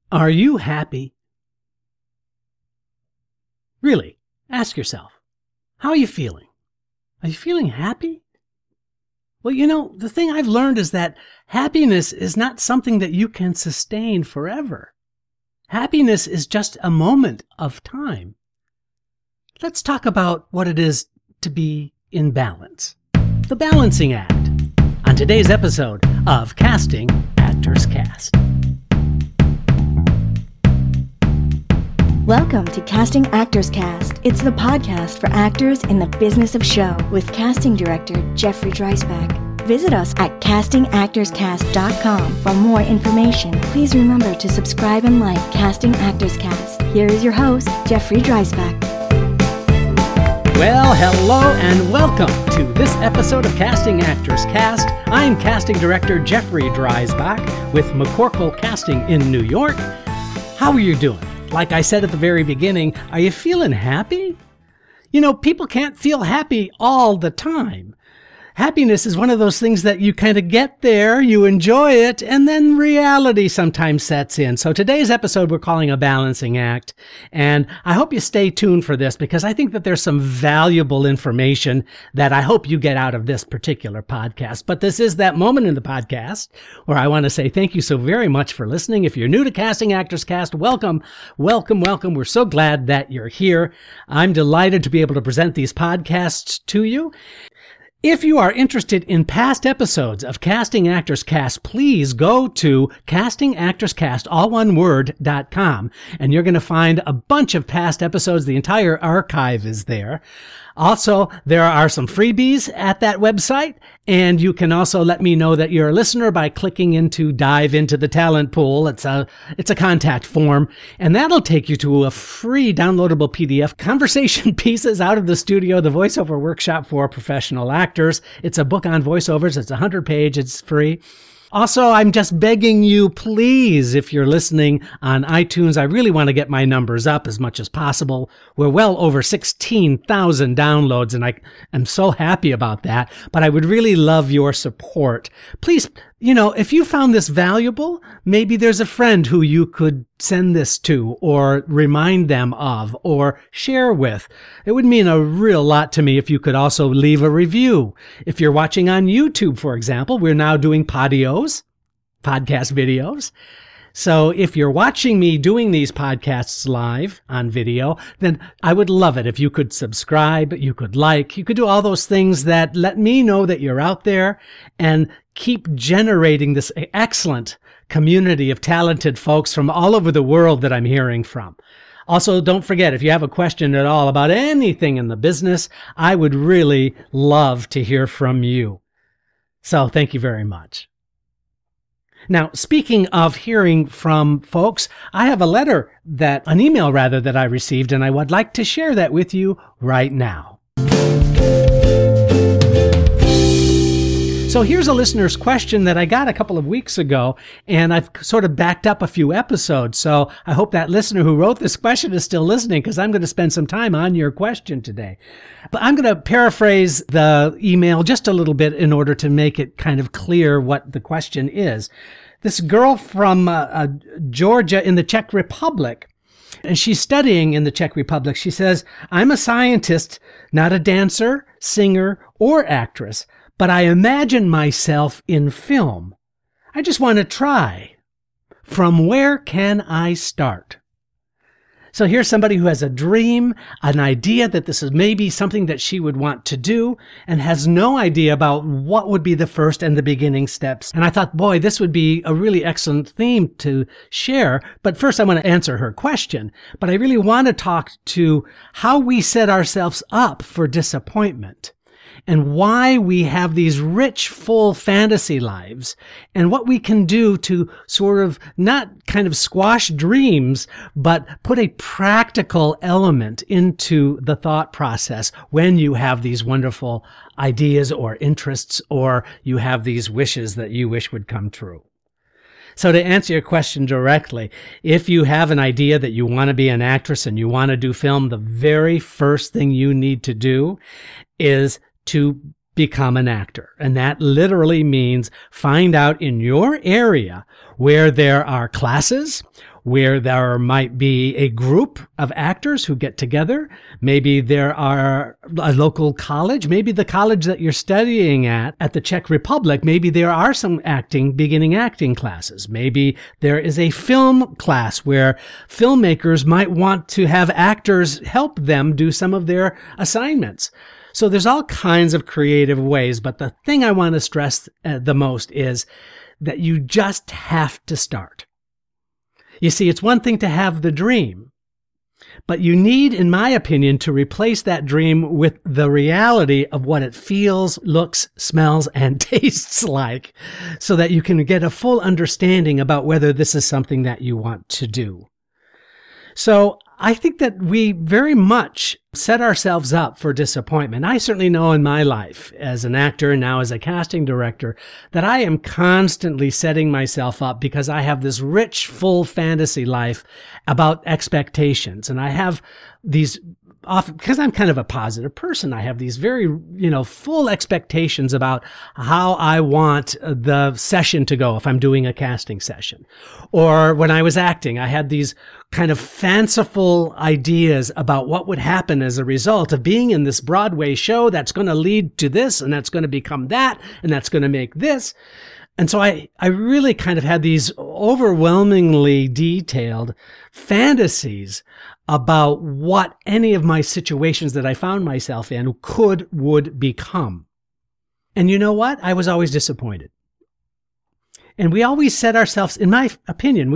Are you happy? Really, ask yourself, how are you feeling? Are you feeling happy? Well, the thing I've learned is that happiness is not something that you can sustain forever. Happiness is just a moment of time. Let's talk about what it is to be in balance. The Balancing Act, on today's episode of Casting Actors Cast. Welcome to Casting Actors Cast. It's the podcast for actors in the business of show with casting director Jeffrey Dreisbach. Visit us at castingactorscast.com for more information. Please remember to subscribe and like Casting Actors Cast. Here is your host, Jeffrey Dreisbach. Well, hello and welcome to this episode of Casting Actors Cast. I'm casting director Jeffrey Dreisbach with McCorkle Casting in New York. How are you doing? Like I said at the very beginning, are you feeling happy? People can't feel happy all the time. Happiness is one of those things that you kind of get there, you enjoy it, and then reality sometimes sets in. So today's episode we're calling a balancing act, and I hope you stay tuned for this because I think that there's some valuable information that I hope you get out of this particular podcast. But this is that moment in the podcast where I want to say thank you so very much for listening. If you're new to Casting Actors Cast, welcome, welcome, welcome. We're so glad that you're here. I'm delighted to be able to present these podcasts to you. If you are interested in past episodes of Casting Actors Cast, please go to castingactorscast.com, and you're going to find a bunch of past episodes. The entire archive is there. Also, there are some freebies at that website, and you can also let me know that you're a listener by clicking into Dive into the Talent Pool. It's a contact form, and that'll take you to a free downloadable PDF, Conversation Pieces Out of the Studio, the voiceover workshop for professional actors. It's a book on voiceovers. It's 100-page. It's free. Also, I'm just begging you, please, if you're listening on iTunes, I really want to get my numbers up as much as possible. We're well over 16,000 downloads, and I am so happy about that. But I would really love your support. Please, if you found this valuable, maybe there's a friend who you could send this to or remind them of or share with. It would mean a real lot to me if you could also leave a review. If you're watching on YouTube, for example, we're now doing podcast videos. So if you're watching me doing these podcasts live on video, then I would love it if you could subscribe, you could like, you could do all those things that let me know that you're out there and keep generating this excellent community of talented folks from all over the world that I'm hearing from. Also, don't forget, if you have a question at all about anything in the business, I would really love to hear from you. So thank you very much. Now, speaking of hearing from folks, I have an email that I received, and I would like to share that with you right now. So here's a listener's question that I got a couple of weeks ago, and I've sort of backed up a few episodes. So I hope that listener who wrote this question is still listening, because I'm going to spend some time on your question today. But I'm going to paraphrase the email just a little bit in order to make it kind of clear what the question is. This girl from Georgia in the Czech Republic, and she's studying in the Czech Republic. She says, I'm a scientist, not a dancer, singer, or actress, but I imagine myself in film. I just want to try. From where can I start? So here's somebody who has a dream, an idea that this is maybe something that she would want to do, and has no idea about what would be the first and the beginning steps. And I thought, boy, this would be a really excellent theme to share. But first I want to answer her question. But I really want to talk to how we set ourselves up for disappointment, and why we have these rich, full fantasy lives, and what we can do to sort of not kind of squash dreams, but put a practical element into the thought process when you have these wonderful ideas or interests, or you have these wishes that you wish would come true. So to answer your question directly, if you have an idea that you want to be an actress and you want to do film, the very first thing you need to do is to become an actor. And that literally means find out in your area where there are classes, where there might be a group of actors who get together. Maybe there are a local college, maybe the college that you're studying at the Czech Republic, maybe there are some beginning acting classes. Maybe there is a film class where filmmakers might want to have actors help them do some of their assignments. So there's all kinds of creative ways, but the thing I want to stress the most is that you just have to start. You see, it's one thing to have the dream, but you need, in my opinion, to replace that dream with the reality of what it feels, looks, smells, and tastes like, so that you can get a full understanding about whether this is something that you want to do. So I think that we very much set ourselves up for disappointment. I certainly know in my life as an actor and now as a casting director that I am constantly setting myself up because I have this rich, full fantasy life about expectations. And I have these often, because I'm kind of a positive person, I have these very, full expectations about how I want the session to go if I'm doing a casting session. Or when I was acting, I had these kind of fanciful ideas about what would happen as a result of being in this Broadway show that's going to lead to this, and that's going to become that, and that's going to make this. And so I really kind of had these overwhelmingly detailed fantasies about what any of my situations that I found myself in would become. And you know what? I was always disappointed. And we always set ourselves, in my opinion,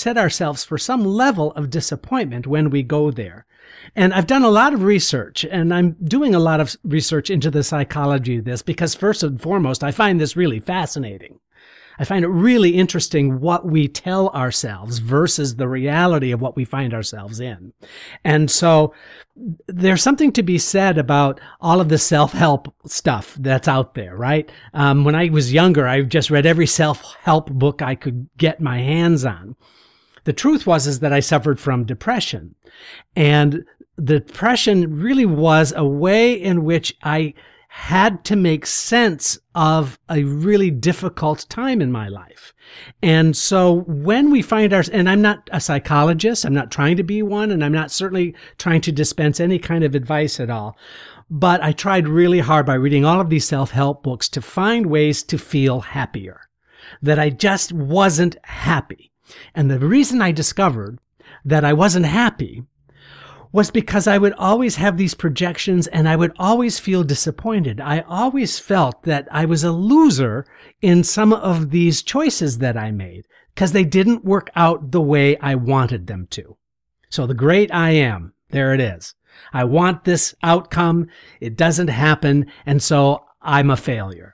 for some level of disappointment when we go there. And I've done a lot of research, and I'm doing a lot of research into the psychology of this because first and foremost, I find this really fascinating. I find it really interesting what we tell ourselves versus the reality of what we find ourselves in. And so there's something to be said about all of the self-help stuff that's out there, right? When I was younger, I just read every self-help book I could get my hands on. The truth is that I suffered from depression. And the depression really was a way in which I had to make sense of a really difficult time in my life. And so when we find and I'm not a psychologist, I'm not trying to be one, and I'm not certainly trying to dispense any kind of advice at all, but I tried really hard by reading all of these self-help books to find ways to feel happier, that I just wasn't happy. And the reason I discovered that I wasn't happy was because I would always have these projections and I would always feel disappointed. I always felt that I was a loser in some of these choices that I made because they didn't work out the way I wanted them to. So the great I am, there it is. I want this outcome. It doesn't happen. And so I'm a failure.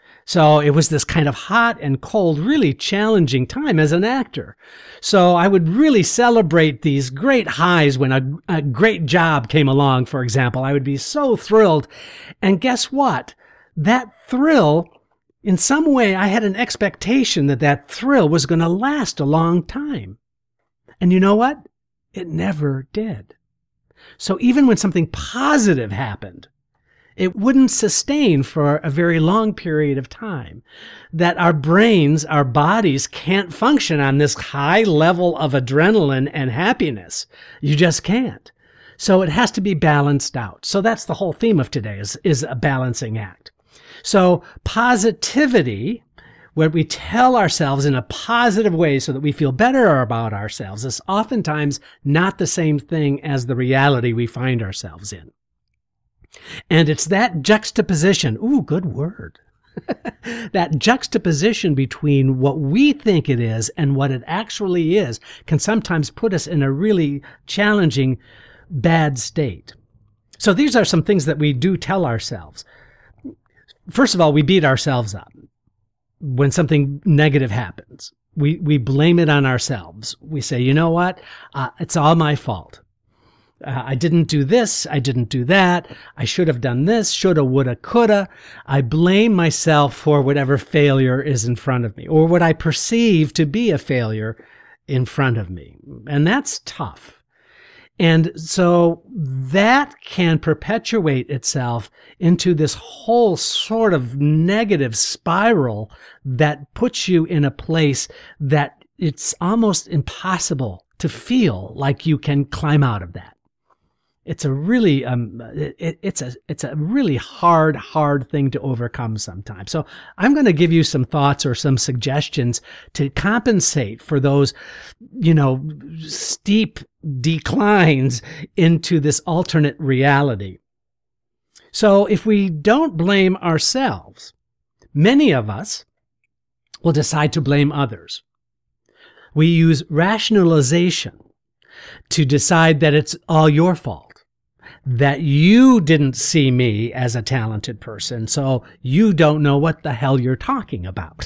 So it was this kind of hot and cold, really challenging time as an actor. So I would really celebrate these great highs when a great job came along, for example. I would be so thrilled. And guess what? That thrill, in some way, I had an expectation that thrill was going to last a long time. And you know what? It never did. So even when something positive happened, it wouldn't sustain for a very long period of time. That our brains, our bodies can't function on this high level of adrenaline and happiness. You just can't. So it has to be balanced out. So that's the whole theme of today is a balancing act. So positivity, where we tell ourselves in a positive way so that we feel better about ourselves, is oftentimes not the same thing as the reality we find ourselves in. And it's that juxtaposition, good word, that juxtaposition between what we think it is and what it actually is can sometimes put us in a really challenging, bad state. So these are some things that we do tell ourselves. First of all, we beat ourselves up when something negative happens. We blame it on ourselves. We say, you know what? It's all my fault. I didn't do this. I didn't do that. I should have done this. Shoulda, woulda, coulda. I blame myself for whatever failure is in front of me or what I perceive to be a failure in front of me. And that's tough. And so that can perpetuate itself into this whole sort of negative spiral that puts you in a place that it's almost impossible to feel like you can climb out of that. It's a really it's a really hard thing to overcome sometimes. So I'm going to give you some thoughts or some suggestions to compensate for those, steep declines into this alternate reality. So if we don't blame ourselves, many of us will decide to blame others. We use rationalization to decide that it's all your fault, that you didn't see me as a talented person, so you don't know what the hell you're talking about.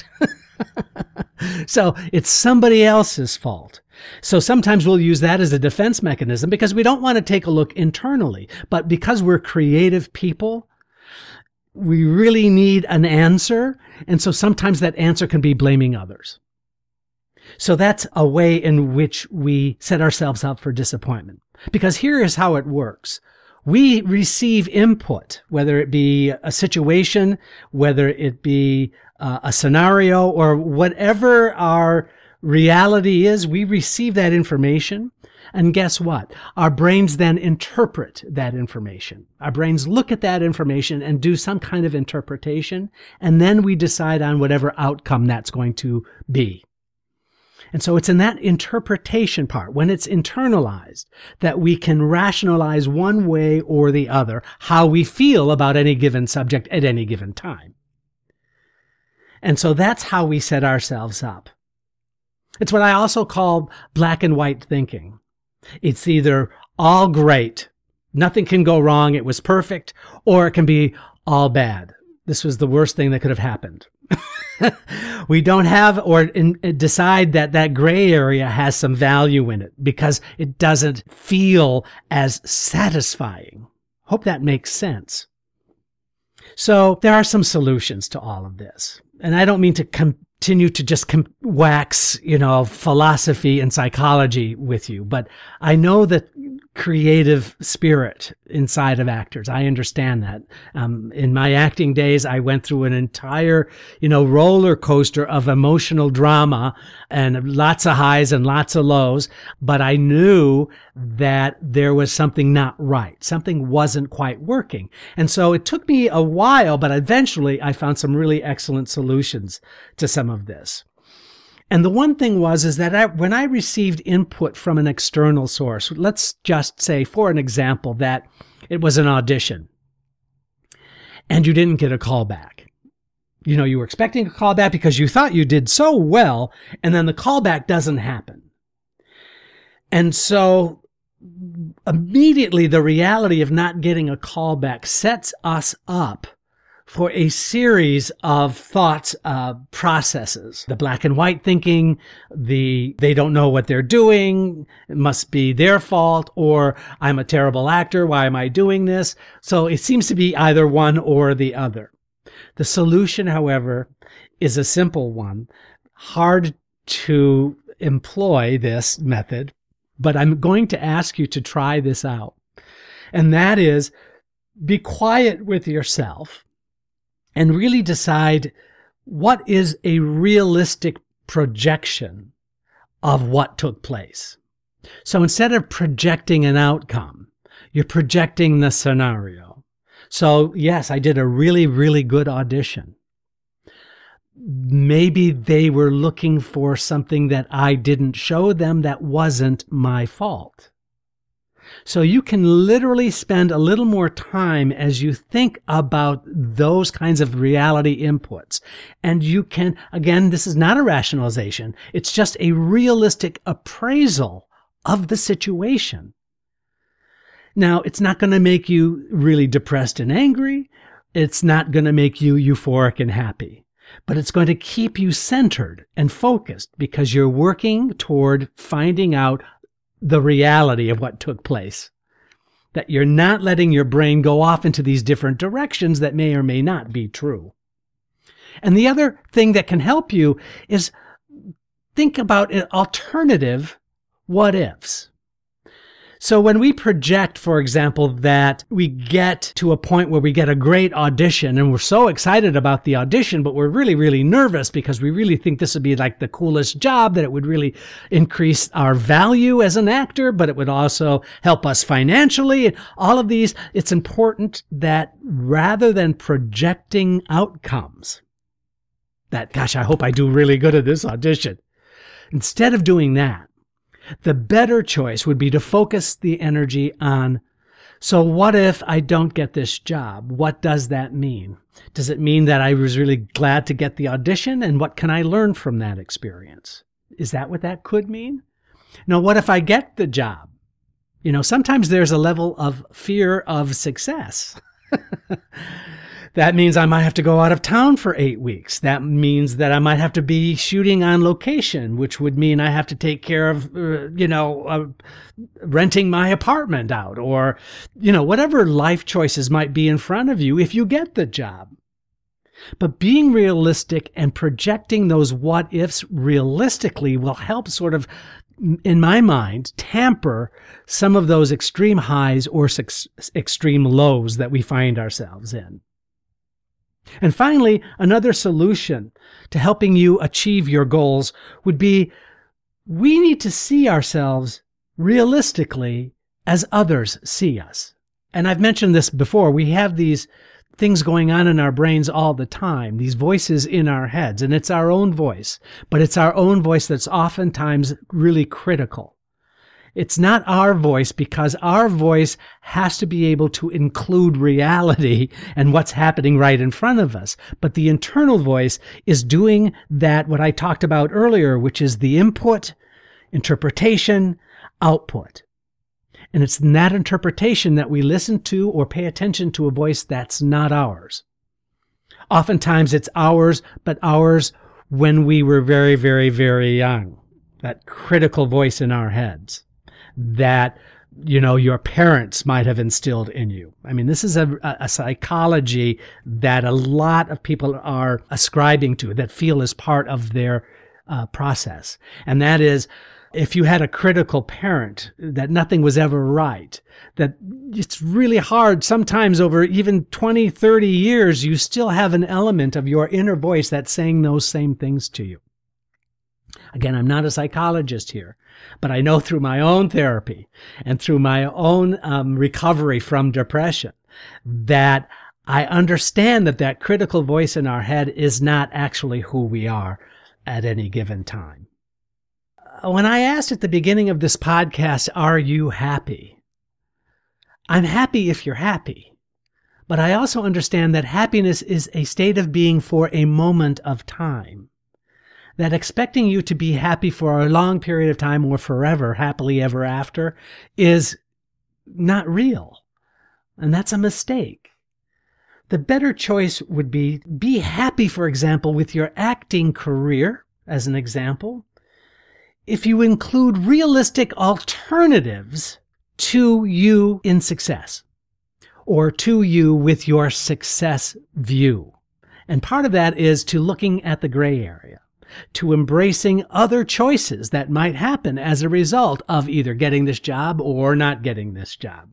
So it's somebody else's fault. So sometimes we'll use that as a defense mechanism because we don't want to take a look internally. But because we're creative people, we really need an answer. And so sometimes that answer can be blaming others. So that's a way in which we set ourselves up for disappointment. Because here is how it works. We receive input, whether it be a situation, whether it be a scenario, or whatever our reality is, we receive that information. And guess what? Our brains then interpret that information. Our brains look at that information and do some kind of interpretation, and then we decide on whatever outcome that's going to be. And so it's in that interpretation part, when it's internalized, that we can rationalize one way or the other how we feel about any given subject at any given time. And so that's how we set ourselves up. It's what I also call black and white thinking. It's either all great, nothing can go wrong, it was perfect, or it can be all bad. This was the worst thing that could have happened. We don't have or decide that gray area has some value in it because it doesn't feel as satisfying. Hope that makes sense. So there are some solutions to all of this. And I don't mean to continue to just wax, philosophy and psychology with you, but I know that creative spirit inside of actors. I understand that. In my acting days, I went through an entire, roller coaster of emotional drama and lots of highs and lots of lows, but I knew that there was something not right. Something wasn't quite working. And so it took me a while, but eventually I found some really excellent solutions to some of this. And the one thing is that when I received input from an external source, let's just say, for an example, that it was an audition and you didn't get a call back. You were expecting a call back because you thought you did so well, and then the callback doesn't happen. And so immediately the reality of not getting a callback sets us up for a series of thoughts, processes. The black and white thinking, they don't know what they're doing, it must be their fault, or I'm a terrible actor, why am I doing this? So it seems to be either one or the other. The solution, however, is a simple one. Hard to employ this method, but I'm going to ask you to try this out. And that is, be quiet with yourself and really decide what is a realistic projection of what took place. So instead of projecting an outcome, you're projecting the scenario. So yes, I did a really, really good audition. Maybe they were looking for something that I didn't show them that wasn't my fault. So you can literally spend a little more time as you think about those kinds of reality inputs. And you can, again, this is not a rationalization. It's just a realistic appraisal of the situation. Now, it's not going to make you really depressed and angry. It's not going to make you euphoric and happy. But it's going to keep you centered and focused because you're working toward finding out the reality of what took place. That you're not letting your brain go off into these different directions that may or may not be true. And the other thing that can help you is think about alternative what ifs. So when we project, for example, that we get to a point where we get a great audition and we're so excited about the audition, but we're really, really nervous because we really think this would be like the coolest job, that it would really increase our value as an actor, but it would also help us financially. And all of these, it's important that rather than projecting outcomes, that, gosh, I hope I do really good at this audition, instead of doing that, the better choice would be to focus the energy on, so what if I don't get this job? What does that mean? Does it mean that I was really glad to get the audition? And what can I learn from that experience? Is that what that could mean? Now, what if I get the job? Sometimes there's a level of fear of success. That means I might have to go out of town for 8 weeks. That means that I might have to be shooting on location, which would mean I have to take care of, renting my apartment out, or, whatever life choices might be in front of you if you get the job. But being realistic and projecting those what ifs realistically will help sort of, in my mind, tamper some of those extreme highs or extreme lows that we find ourselves in. And finally, another solution to helping you achieve your goals would be, we need to see ourselves realistically as others see us. And I've mentioned this before. We have these things going on in our brains all the time, these voices in our heads, and it's our own voice, but it's our own voice that's oftentimes really critical. It's not our voice, because our voice has to be able to include reality and what's happening right in front of us. But the internal voice is doing that, what I talked about earlier, which is the input, interpretation, output. And it's in that interpretation that we listen to or pay attention to a voice that's not ours. Oftentimes it's ours, but ours when we were very, very, very young. That critical voice in our heads that, your parents might have instilled in you. I mean, this is a psychology that a lot of people are ascribing to, that feel is part of their process. And that is, if you had a critical parent, that nothing was ever right, that it's really hard, sometimes over even 20, 30 years, you still have an element of your inner voice that's saying those same things to you. Again, I'm not a psychologist here, but I know through my own therapy and through my own recovery from depression that I understand that critical voice in our head is not actually who we are at any given time. When I asked at the beginning of this podcast, are you happy? I'm happy if you're happy, but I also understand that happiness is a state of being for a moment of time. That expecting you to be happy for a long period of time or forever, happily ever after, is not real. And that's a mistake. The better choice would be happy, for example, with your acting career, as an example, if you include realistic alternatives to you in success, or to you with your success view. And part of that is to looking at the gray area, to embracing other choices that might happen as a result of either getting this job or not getting this job.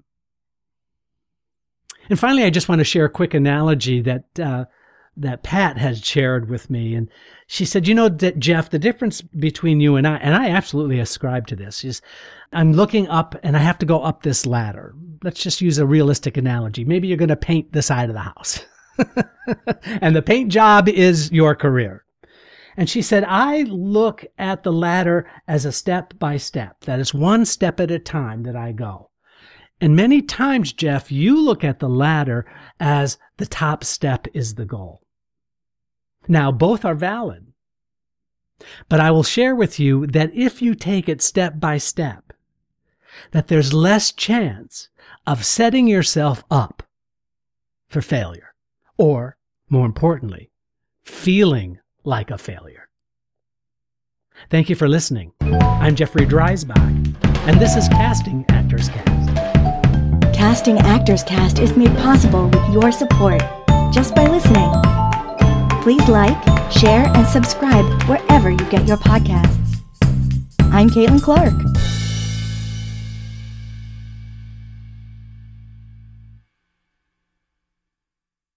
And finally, I just want to share a quick analogy that Pat had shared with me. And she said, Jeff, the difference between you and I absolutely ascribe to this, is I'm looking up and I have to go up this ladder. Let's just use a realistic analogy. Maybe you're going to paint the side of the house. And the paint job is your career. And she said, I look at the ladder as a step by step. That is one step at a time that I go. And many times, Jeff, you look at the ladder as the top step is the goal. Now, both are valid. But I will share with you that if you take it step by step, that there's less chance of setting yourself up for failure. Or, more importantly, feeling like a failure. Thank you for listening. I'm Jeffrey Dreisbach, and this is Casting Actors Cast. Casting Actors Cast is made possible with your support just by listening. Please like, share, and subscribe wherever you get your podcasts. I'm Caitlin Clark.